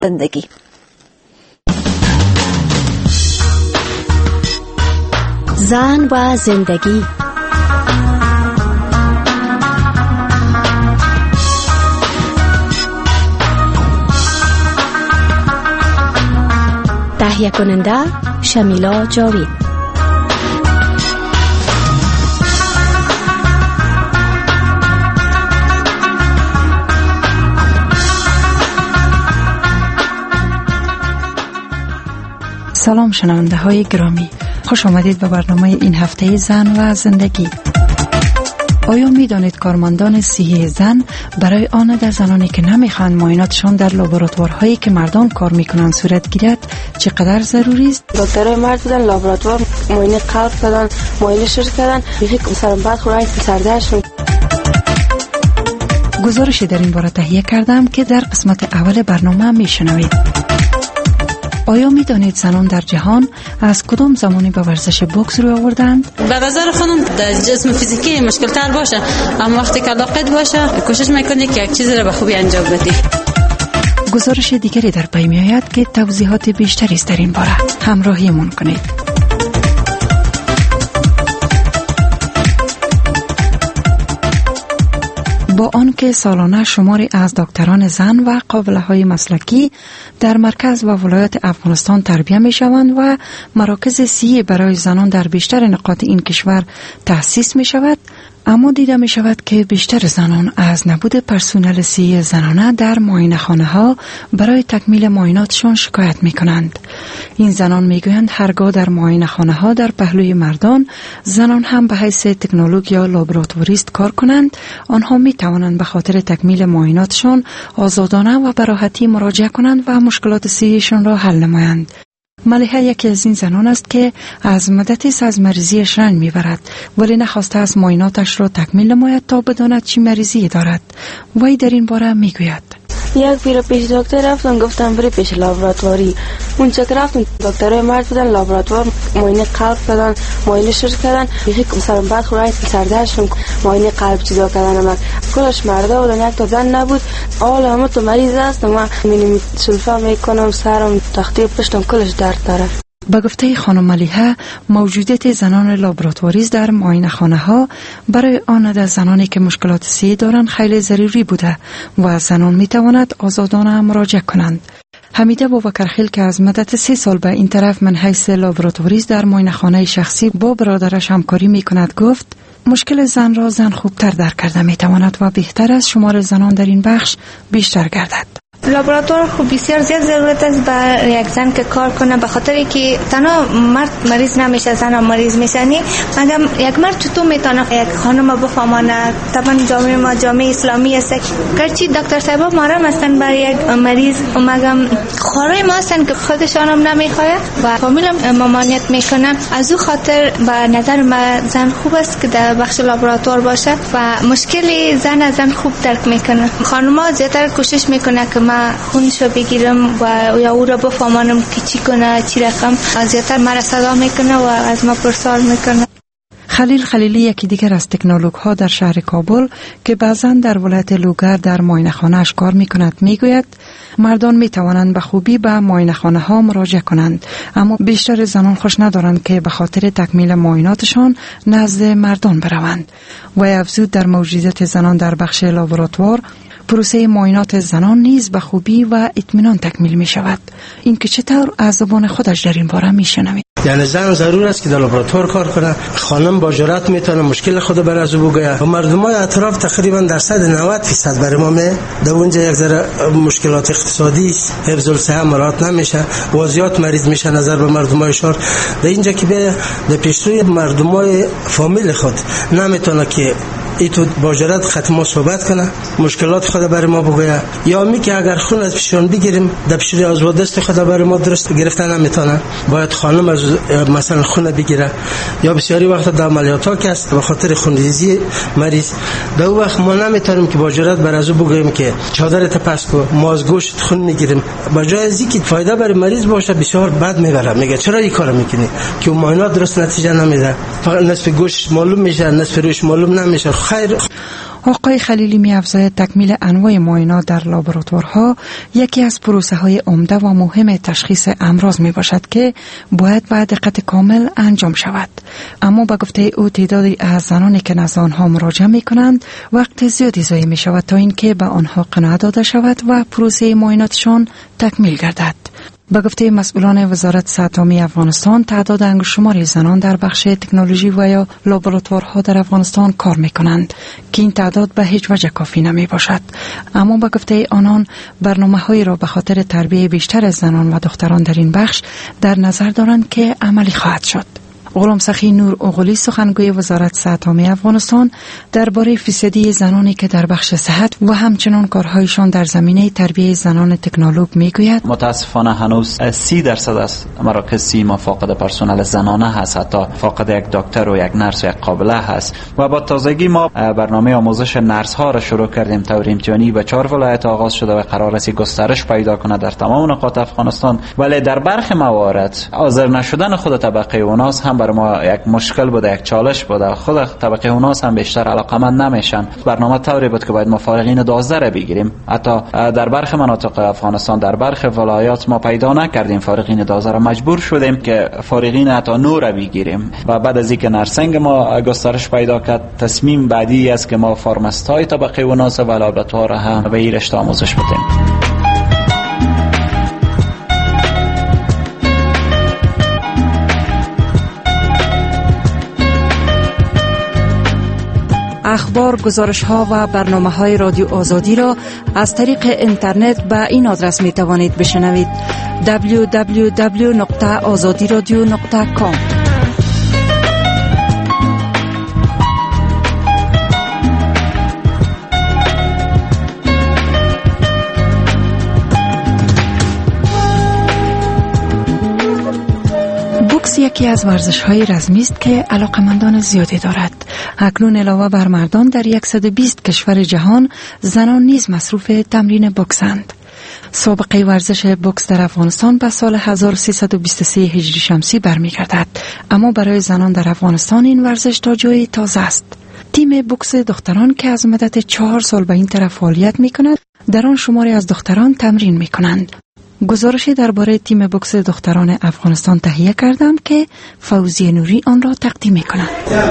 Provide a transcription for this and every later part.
زندگی. زن و زندگی. تهیه کننده شمیلا جاوید. سلام شنونده های گرامی، خوش آمدید به برنامه این هفته زن و زندگی. آیا می دانید کارمندان صحی زن برای آن در زنانی که نمیخواهند معایناتشان در لابراتوارهایی که مردان کار میکنند صورت گیرد چقدر ضروری است؟ دکترای مرد بودن لابراتوار معاینه قلب کردن، معاینه شش کردن، یکی سرم بعد خورای سردهشون. گزارشی در این باره تهیه کردم که در قسمت اول برنامه میشنوید. آیا می دانید زنان در جهان از کدام زمانی به ورزش بوکس روی آوردند؟ به نظر خودم در جسم فیزیکی مشکل تر باشه، اما وقتی که علاقت باشه کوشش میکنی که یک چیزی را به خوبی انجام بدی. گزارش دیگری در پی می آید که توضیحات بیشتری است در این باره. همراهیمون کنید. با آنکه سالانه شماری از دکتران زن و قابله‌های مسلکی در مرکز و ولایات افغانستان تربیت می‌شوند و مراکز صحی برای زنان در بیشتر نقاط این کشور تأسیس می‌شود، اما دیده می شود که بیشتر زنان از نبود پرسنل صحی زنانه در معاینه‌خانه‌ها برای تکمیل معایناتشان شکایت می کنند. این زنان می گویند هرگاه در معاینه‌خانه‌ها در پهلوی مردان زنان هم به حیث تکنولوژ یا لابراتواریست کار کنند، آنها می توانند به خاطر تکمیل معایناتشان آزادانه و به راحتی مراجعه کنند و مشکلات صحیشان را حل نمایند. ملیحه یکی از این زنان است که از مدتی از مریضیش رنج میبرد، ولی نخواسته از معایناتش را تکمیل نماید تا بداند چی مریضی دارد. وی در این باره میگوید: یک بیر پیش دکتر رفتم، گفتم بری پیش لابراتواری. اونجا که رفتم دکترای مرد بودن لابراتوار معاینه قلب کردن، معاینه شش کردن، یکی سرم بعد خورای سردهشون معاینه قلب جدا کردن. من کلش مردا بودن، یک تا زن نبود. حالا همه تو مریض است، من مینی سلفا میکنم، سرم تخته پشتم کلش درد داره. به گفته خانم ملیحه، موجودیت زنان لابراتواریست در معاینه‌خانه‌ها برای آن زنانی که مشکلات صحی دارند خیلی ضروری بوده و زنان میتواند آزادانه مراجعه کنند. حمیده بابکرخیل که از مدت 3 سال به این طرف من حیث لابراتواریست در معاینه‌خانه شخصی با برادرش همکاری میکند گفت: مشکل زن را زن خوبتر درک کرده میتواند و بهتر است شمار زنان در این بخش بیشتر گردد. لابراتوار خوب بسیار زیاد ضرورت است بر یک زن که کار کنه، به خاطر که تنها مرد مریض نمیشه، زن هم مریض میشنی. مگم یک مرد چطور میتونه یک خانم بفهمانه؟ طبعا جامعه ما جامعه اسلامی است، گرچه دکتر صاحبا محرم هستن برای یک مریض، مگم خورای ما هستن که خودشان هم نمیخواد و فامیل هم ممانعت میکنه. از او خاطر به نظر من زن خوب است که در بخش لابراتوار باشه و مشکل زن خوب درک میکنه. خانم‌ها زیاتر کوشش میکنه که خونشو بگیرم و یا او را بفهمانم که چی کنه، چی رقم. زیادتر مرا صدا میکنه و از ما پرسوال میکنه. خلیل خلیلی یکی دیگر از تکنولوژها در شهر کابل که بعضا در ولایت لوگر در معاینه‌خانه‌اش کار میکند میگوید مردان میتوانند به خوبی به معاینه‌خانه‌ها مراجعه کنند، اما بیشتر زنان خوش ندارند که به خاطر تکمیل معایناتشان نزد مردان بروند. و افزود در موجودیت زنان در بخش لابراتوار پروسه معاینات زنان نیز به خوبی و اطمینان تکمیل می شود. این که چطور از زبان خودش در این باره می شنوید. یعنی زن ضرور است که در لابراتوار کار کنه، خانم با جرأت میتونه مشکل خود بر از او بگه و مردمای اطراف تقریبا درصد 90% برای ما در اونجا یک ذره مشکلات اقتصادی، حفظ الصحه مراعات نمیشه و زیاد مریض میشه نظر به مردمای شهر. در اینجا که به پیشروی مردمای فامیل خود نمیتونه که ایتو با جرأت ختم صحبت کنه، مشکلات خود برای ما بگه، یا می که اگر خون از پیشون بگیریم در پیشروی از دست خود برای ما درست گرفتن نمیتونه، باید خانم از مثلا خون بگیره. یا بسیاری وقت در عملیات‌ها که است به خاطر خونریزی مریض در وقت ما نمیتونیم که با جرأت بر از او بگیم که چادرت پس کو، ما از گوشت خون میگیریم. با جای از اینکه فایده برای مریض باشه بسیار بد میبره، میگه چرا این کارو میکنی که معاینات درست نتیجه نمیده، فقط نصف گوشت معلوم میشه، نصف روش معلوم نمیشه. خیر. آقای خلیلی می‌افزاید تکمیل انواع معاینات در لابراتوارها یکی از پروسه‌های عمده و مهم تشخیص امراض میباشد که باید با دقت کامل انجام شود. اما با گفته او تعدادی از زنانی که نزد آنها مراجعه می‌کنند وقت زیادی ضایع می‌شود تا اینکه به آنها قناعت داده شود و پروسه معایناتشان تکمیل گردد. با گفته مسئولان وزارت صحت عامه افغانستان تعداد انگشتشماری زنان در بخش تکنولوژی و یا لابراتوارها در افغانستان کار می‌کنند که این تعداد به هیچ وجه کافی نمی باشد. اما با گفته آنان برنامه‌هایی را به خاطر تربیت بیشتر زنان و دختران در این بخش در نظر دارند که عملی خواهد شد. غلام سخی نور اوغلی سخنگوی وزارت صحت عامه افغانستان درباره فیصدی زنانی که در بخش صحت و همچنین کارهایشان در زمینه تربیت زنان تکنولوژ میگوید متاسفانه هنوز 30% از مراکز سیما فاقد پرسنل زنانه هست، حتی فاقد یک دکتر و یک نرس و یک قابله هست. و با تازگی ما برنامه آموزش نرس ها را شروع کردیم طور امتحانی به 4 ولایت آغاز شده و قرار است گسترش پیدا کنه در تمام نقاط افغانستان. ولی در برخی موارد حاضر نشدن خود طبقه اوناس هم بر ما یک مشکل بوده، یک چالش بوده. خود طبقه اوناس هم بیشتر علاقمند نمیشن. برنامه طوری بود که باید ما فارغین 12 را بگیریم. حتی در برخی مناطق افغانستان در برخی ولایات ما پیدا نکردیم فارغین 12 را، مجبور شدیم که فارغین حتی 9 را بگیریم. و بعد از اینکه نرسنگ ما گسترش پیدا کرد، تصمیم بعدی است که ما فارماست‌های طبقه اوناس و لابراتوار هم به این رشته آموزش بدیم. اخبار، گزارش‌ها و برنامه‌های رادیو آزادی را از طریق اینترنت به این آدرس می‌توانید بشنوید: www.azadiradio.com. بوکس یکی از ورزش‌های رزمی است که علاقه‌مندان زیادی دارد. اکنون علاوه بر مردان در 120 کشور جهان زنان نیز مصروف تمرین بوکسند. سابقه ورزش بوکس در افغانستان به سال 1323 هجری شمسی برمیگردد، اما برای زنان در افغانستان این ورزش تا جای تازه است. تیم بوکس دختران که از مدت 4 سال به این طرف فعالیت می‌کند، در آن شماری از دختران تمرین می‌کنند. گزارشی درباره تیم بوکس دختران افغانستان تهیه کردم که فوزیه نوری آن را تقدیم می‌کند.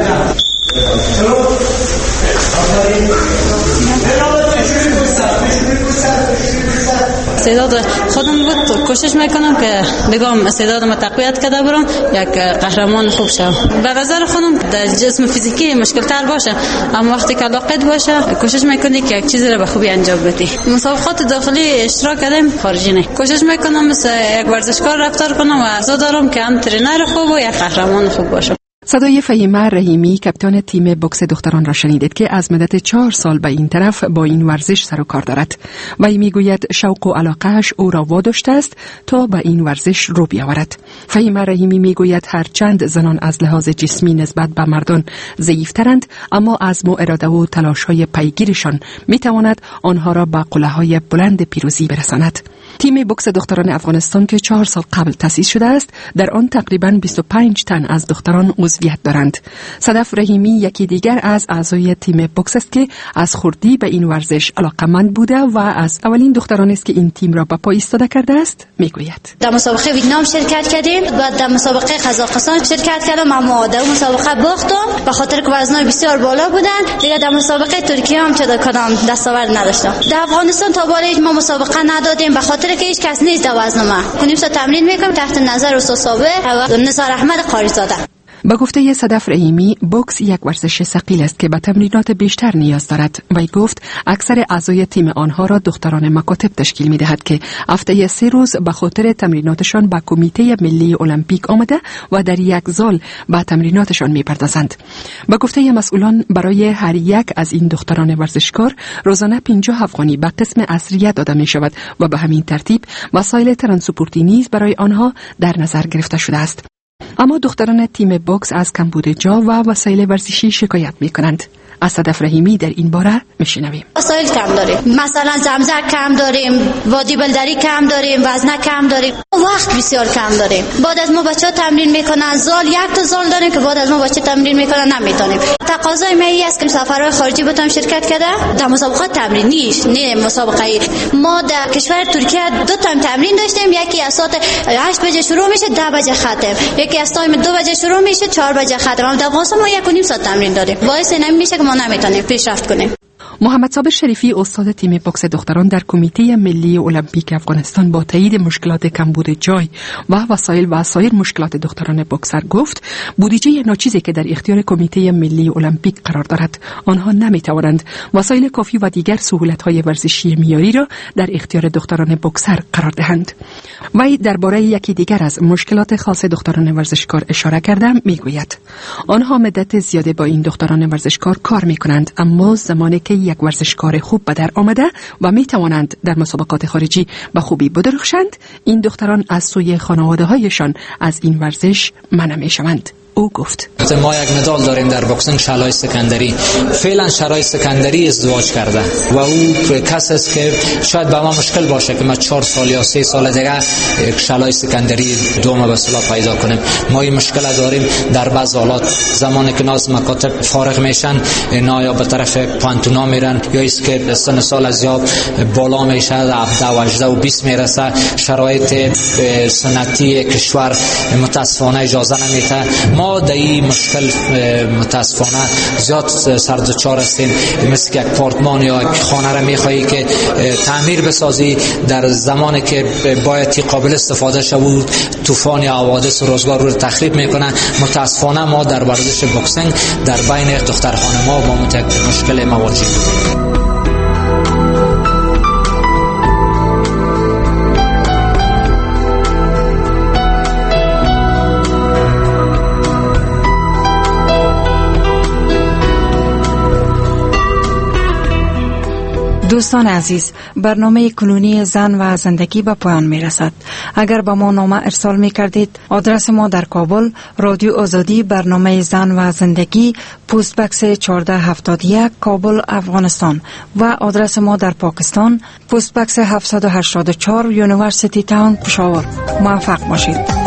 استعداد خودم بود، کوشش میکنم که بگم استعدادم تقویت کرده برم یک قهرمان خوب شم. به نظر خودم در جسم فیزیکی مشکل تر باشه، اما وقتی که علاقت باشه کوشش میکنی که یک چیزی رو به خوبی انجام بدی. مسابقات داخلی اشتراک کردم، خارجی نه. کوشش میکنم مثل یک ورزشکار رفتار کنم و عزا دارم که هم ترینر خوب و یک قهرمان خوب باشم. صدای فهیمه رحیمی کاپیتان تیم بوکس دختران را شنیدید که از مدت 4 سال به این طرف با این ورزش سر و کار دارد. وی میگوید شوق و علاقه‌اش او را واداشته است تا به این ورزش رو بیاورد. فهیمه رحیمی میگوید هرچند زنان از لحاظ جسمی نسبت به مردان ضعیفترند، اما عزم و اراده و تلاش‌های پیگیرشان میتواند آنها را به قله‌های بلند پیروزی برساند. تیم بوکس دختران افغانستان که 4 سال قبل تأسیس شده است، در آن تقریباً 25 تن از دختران عضویت دارند. صدف رحیمی یکی دیگر از اعضای تیم بوکس است که از خردی به این ورزش علاقه‌مند بوده و از اولین دختران است که این تیم را به پا ایستاده کرده است. میگوید در مسابقه ویتنام شرکت کردیم و در مسابقه قزاقستان شرکت کردم، اما در مسابقه باختم به خاطر که وزنای بسیار بالا بودن. دیگه در مسابقه ترکیه هم چه کدام دستاورد نداشتم. در افغانستان تا بالا ما مسابقه ندادیم به خاطر که هیچ کس نیست در وزن ما. کنیم تمرین میکنم تحت نظر استاد صابر و نثار احمد قاریزاده. با گفته صدف رحیمی، بوکس یک ورزش ثقیل است که به تمرینات بیشتر نیاز دارد. وی گفت اکثر اعضای تیم آنها را دختران مکاتب تشکیل می‌دهد که هفته 3 روز به خاطر تمریناتشان به کمیته ملی المپیک آمده و در یک زال به تمریناتشان می‌پردازند. با گفته مسئولان برای هر یک از این دختران ورزشکار روزانه 50 افغانی به قسم عصریه داده می‌شود و به همین ترتیب وسایل ترانسپورتی نیز برای آنها در نظر گرفته شده است. اما دختران تیم بوکس از کمبود جا و وسایل ورزشی شکایت می کنند. از صدف رحیمی در این باره میشنویم. وسایل کم داریم، مثلا زمزک کم داریم، وادی بلدری کم داریم، وزنه کم داریم، وقت بسیار کم داریم. بعد از ما بچه‌ها تمرین میکنن، زال یک تا زال داریم که بعد از ما بچه تمرین میکنن نمیتونیم. تقاضای ما این است که سفرهای خارجی بتونم شرکت کرده در مسابقات تمرینیش، نه مسابقه. ما در کشور ترکیه 2 تایم تمرین داشتیم، یکی از ساعت 8 بجه شروع میشه 10 بجه ختم، یکی از تایم 2 بجه شروع میشه 4 بجه ختم. اما در افغانستان ما 1.5 ساعت تمرین داریم، باعث نمیشه که ما نمیتونیم پیشرفت کنیم. محمد صابر شریفی استاد تیم بوکس دختران در کمیته ملی المپیک افغانستان با تایید مشکلات کمبود جای و وسایل و سایر مشکلات دختران بوکسر گفت بودجه ناچیزی که در اختیار کمیته ملی المپیک قرار دارد آنها نمیتوانند وسایل کافی و دیگر سهولت‌های ورزشی معیاری را در اختیار دختران بوکسر قرار دهند. وی درباره یکی دیگر از مشکلات خاص دختران ورزشکار اشاره کرده میگوید آنها مدت زیادی با این دختران ورزشکار کار میکنند، اما زمانی که یک ورزشکار خوب به در آمده و می توانند در مسابقات خارجی به خوبی بدرخشند، این دختران از سوی خانواده‌هایشان از این ورزش منع می شوند. او گفت ما یک مدال داریم در بوکسینگ، شلای سکندری. فعلا شلای سکندری ازدواج کرده و او کس است که شاید به ما مشکل باشه که ما 4 سال یا 3 سال دیگه شلای سکندری دوم به اصطلاح پیدا کنیم. ما این مشکل داریم در بعض حالات زمانی که ناز مکاتب فارغ میشن یا به طرف پانتونا میرن یا است که سن سال از یا بالا میشه 17 و 18 و 20 میرسه، شرایط سنتی کشور متاسفانه اجازه نمیده. ما در این مشکل متاسفانه زیاد سردچار هستیم. مثل که یک پارتمان یا یک خانه را میخواهی که تعمیر بسازی، در زمانی که باید قابل استفاده شود طوفان یا حوادث روزگار رو تخریب میکنه. متاسفانه ما در ورزش بوکسینگ در بین دختر خانم‌ها با مشکل مواجهیم. دوستان عزیز، برنامه کنونی زن و زندگی به پایان می رسد. اگر با ما نامه ارسال می کردید، آدرس ما در کابل، رادیو آزادی، برنامه زن و زندگی، پست بکس 1471 کابل افغانستان، و آدرس ما در پاکستان، پست بکس 784 یونیورسیتی تاون پشاور. موفق باشید.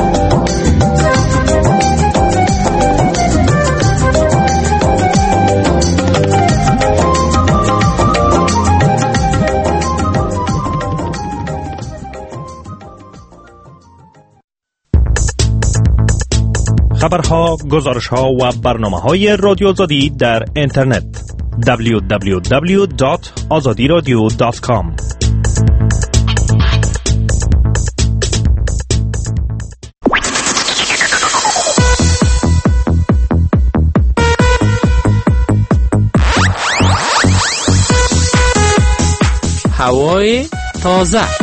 خبرها، گزارشها و برنامه‌های رادیو آزادی در اینترنت www.azadiradio.com. هوای تازه